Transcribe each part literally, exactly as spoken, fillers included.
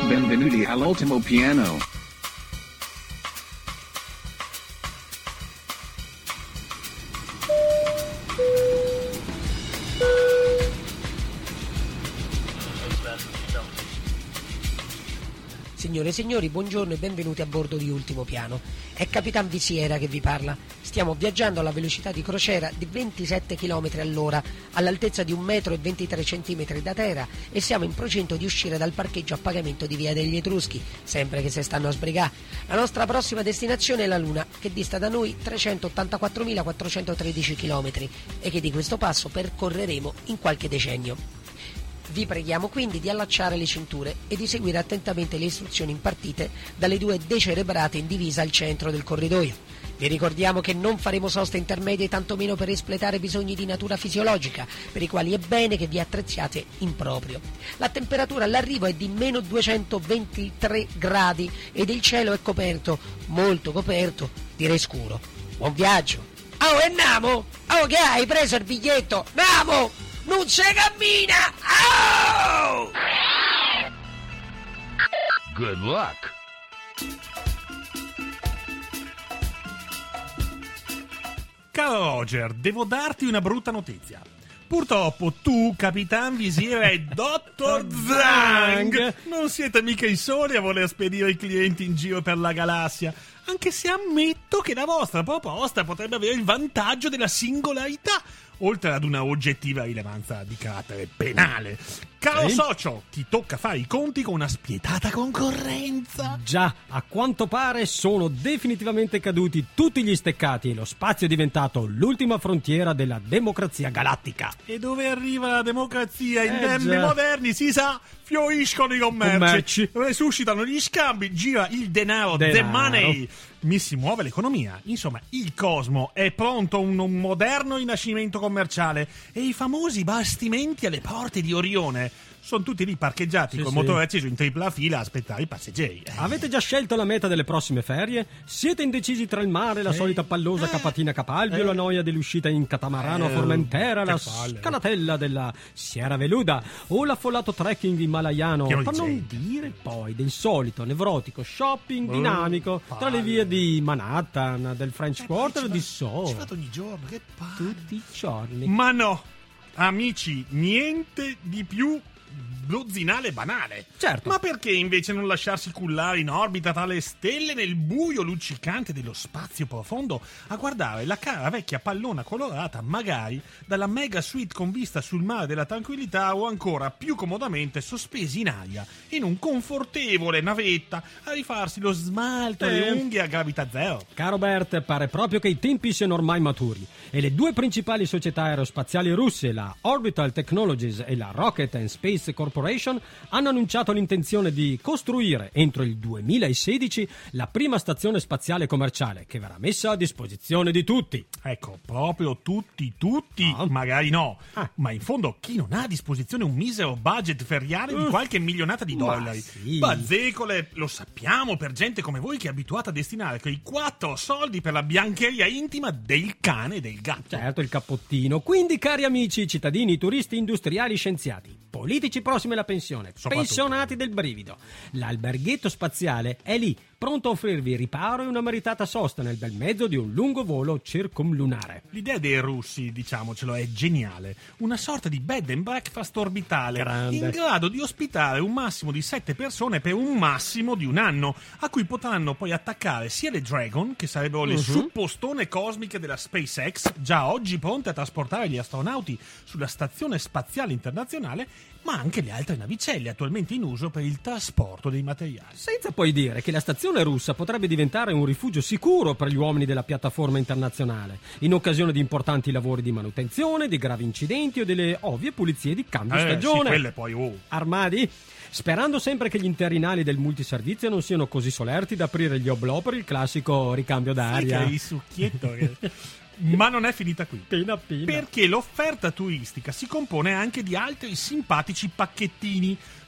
Benvenuti all'ultimo piano. Signore e signori, buongiorno e benvenuti a bordo di Ultimo Piano. È Capitan Visiera che vi parla. Stiamo viaggiando alla velocità di crociera di ventisette chilometri all'ora, all'altezza di un metro e ventitré centimetri da terra, e siamo in procinto di uscire dal parcheggio a pagamento di Via degli Etruschi, sempre che se stanno a sbrigare. La nostra prossima destinazione è la Luna, che dista da noi trecentottantaquattromilaquattrocentotredici chilometri e che di questo passo percorreremo in qualche decennio. Vi preghiamo quindi di allacciare le cinture e di seguire attentamente le istruzioni impartite dalle due decerebrate in divisa al centro del corridoio. Vi ricordiamo che non faremo soste intermedie tantomeno per espletare bisogni di natura fisiologica, per i quali è bene che vi attrezziate in proprio. La temperatura all'arrivo è di meno duecentoventitré gradi ed il cielo è coperto, molto coperto, direi scuro. Buon viaggio! Oh, e Namo? Oh, che hai preso il biglietto? Namo! Non si cammina! Oh! Good luck. Caro Roger, devo darti una brutta notizia. Purtroppo tu, Capitan Visiera e Dottor Zhang non siete mica i soli a voler spedire i clienti in giro per la galassia, anche se ammetto che la vostra proposta potrebbe avere il vantaggio della singolarità, oltre ad una oggettiva rilevanza di carattere penale. Caro sì? socio, ti tocca fare i conti con una spietata concorrenza. Già, a quanto pare sono definitivamente caduti tutti gli steccati e lo spazio è diventato l'ultima frontiera della democrazia galattica. E dove arriva la democrazia in Eh, tempi già. moderni, si sa, fioriscono i commerci, Commerci. resuscitano gli scambi, gira il denaro, Denaro. the money, mi si muove l'economia. Insomma, il cosmo è pronto a un, un moderno rinascimento commerciale e i famosi bastimenti alle porte di Orione sono tutti lì parcheggiati Sì, col sì. motore acceso in tripla fila a aspettare i passeggeri. Eh. Avete già scelto la meta delle prossime ferie? Siete indecisi tra il mare, la Eh. solita pallosa Eh. capatina Capalbio, Eh. la noia dell'uscita in catamarano a Eh. Formentera, Che la palle. scalatella della Sierra Veluda o l'affollato trekking himalayano, Pieno di per non gente. dire poi del solito nevrotico shopping Oh, dinamico tra le palle. vie di Manhattan, del French Quarter e di Soho. Ci vado ogni giorno, che palle. Tutti i giorni. Ma no, amici, niente di più bluzzinale banale. Certo. Ma perché invece non lasciarsi cullare in orbita tra le stelle nel buio luccicante dello spazio profondo a guardare la cara vecchia pallona colorata, magari dalla mega suite con vista sul mare della tranquillità, o ancora più comodamente sospesi in aria in un confortevole navetta a rifarsi lo smalto Eh. alle unghie a gravità zero. Caro Bert, pare proprio che i tempi siano ormai maturi e le due principali società aerospaziali russe, la Orbital Technologies e la Rocket and Space Corporation, hanno annunciato l'intenzione di costruire entro il duemilasedici la prima stazione spaziale commerciale che verrà messa a disposizione di tutti. Ecco, proprio tutti, tutti, Ah. magari no, Ah. ma in fondo chi non ha a disposizione un misero budget feriale di Uff. qualche milionata di Ma dollari? sì. Bazzecole, lo sappiamo, per gente come voi che è abituata a destinare quei quattro soldi per la biancheria intima del cane e del gatto. Certo, il cappottino. Quindi, cari amici, cittadini, turisti, industriali, scienziati, politici prossimi alla pensione, Soprattutto. pensionati del brivido, l'alberghetto spaziale è lì, pronto a offrirvi riparo e una meritata sosta nel bel mezzo di un lungo volo circumlunare. L'idea dei russi, diciamocelo, è geniale. Una sorta di bed and breakfast orbitale, Grande. in grado di ospitare un massimo di sette persone per un massimo di un anno, a cui potranno poi attaccare sia le Dragon, che sarebbero le Mhm. suppostone cosmiche della SpaceX, già oggi pronte a trasportare gli astronauti sulla Stazione Spaziale Internazionale, ma anche le altre navicelle attualmente in uso per il trasporto dei materiali. Senza poi dire che la stazione russa potrebbe diventare un rifugio sicuro per gli uomini della piattaforma internazionale, in occasione di importanti lavori di manutenzione, di gravi incidenti o delle ovvie pulizie di cambio Eh, stagione. sì, quelle poi, oh. Armadi? Sperando sempre che gli interinali del multiservizio non siano così solerti da aprire gli oblò per il classico ricambio d'aria. Sì, che il succhietto. che- Ma non è finita qui. Pena pena. Perché l'offerta turistica si compone anche di altri simpatici pacchettini,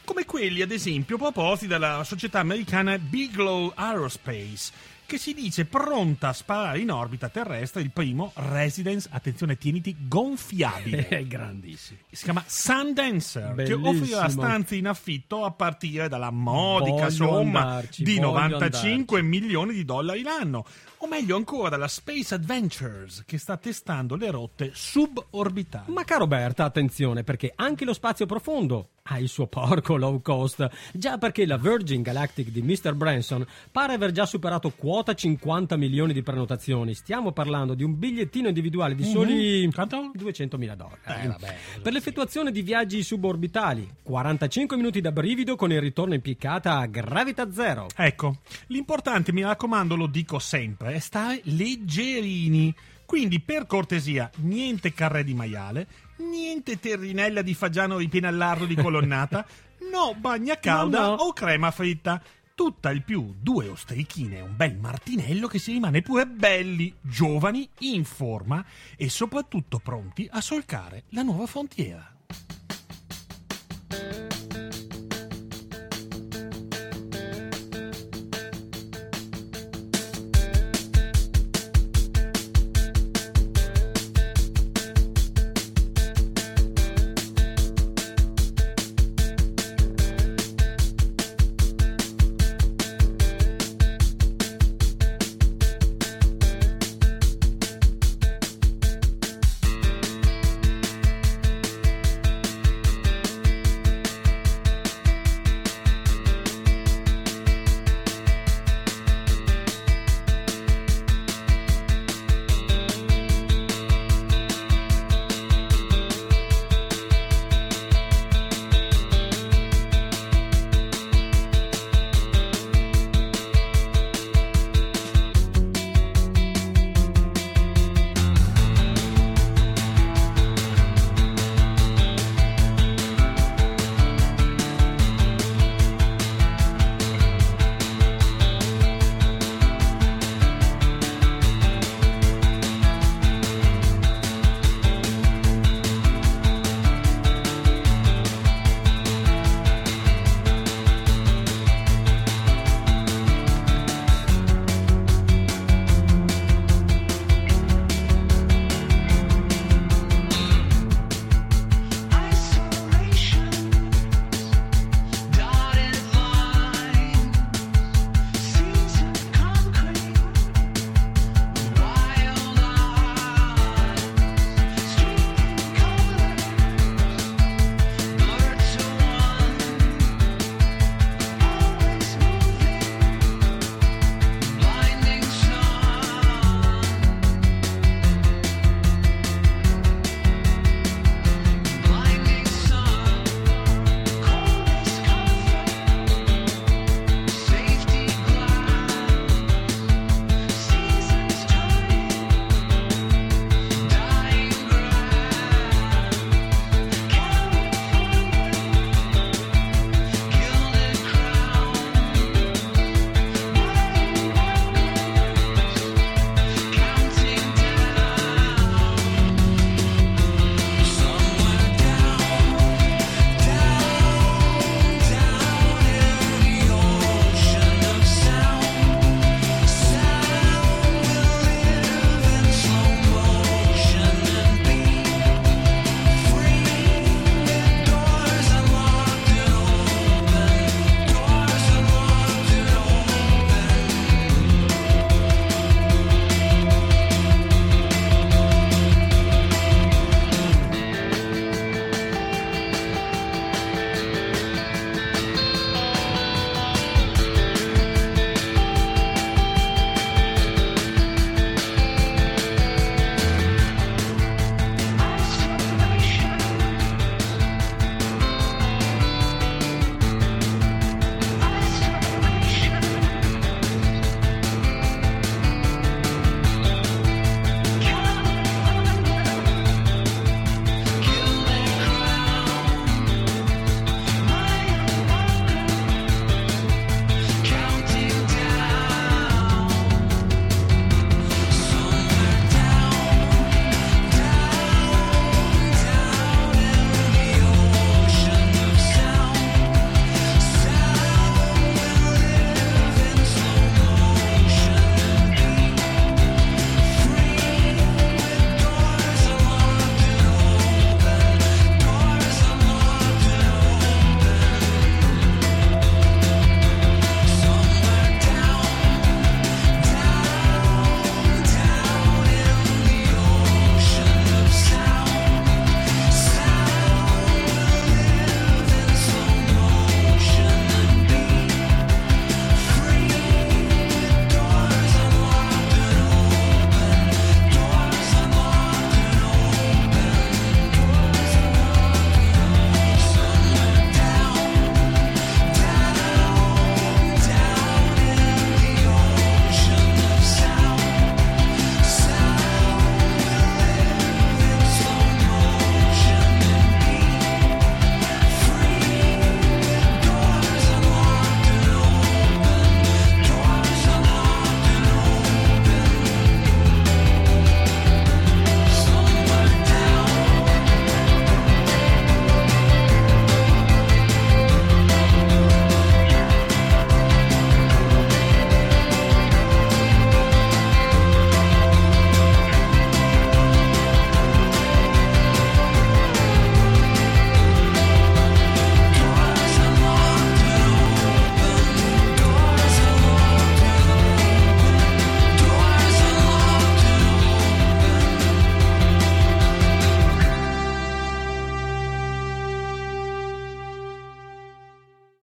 come quelli ad esempio proposti dalla società americana Bigelow Aerospace, che si dice pronta a sparare in orbita terrestre il primo Residence, attenzione, tieniti, gonfiabile. È grandissimo. Si chiama Sundancer, Bellissimo. che offrirà stanze in affitto a partire dalla modica Voglio somma andarci, di voglio novantacinque milioni di dollari l'anno. O meglio ancora dalla Space Adventures, che sta testando le rotte suborbitali. Ma caro Berta, attenzione, perché anche lo spazio profondo ha il suo porco low cost. Già perché la Virgin Galactic di mister Branson pare aver già superato quota cinquanta milioni di prenotazioni. Stiamo parlando di un bigliettino individuale di soli Quanto? duecentomila dollari. Eh, vabbè, per l'effettuazione di viaggi suborbitali, quarantacinque minuti da brivido con il ritorno in piccata a gravità zero. Ecco, l'importante, mi raccomando, lo dico sempre, è stare leggerini. Quindi, per cortesia, niente carré di maiale, niente terrinella di fagiano ripiena al lardo di colonnata, no bagna cauda No, no. o crema fritta. Tutta il più due ostrichine e un bel martinello che si rimane pure belli, giovani, in forma e soprattutto pronti a solcare la nuova frontiera.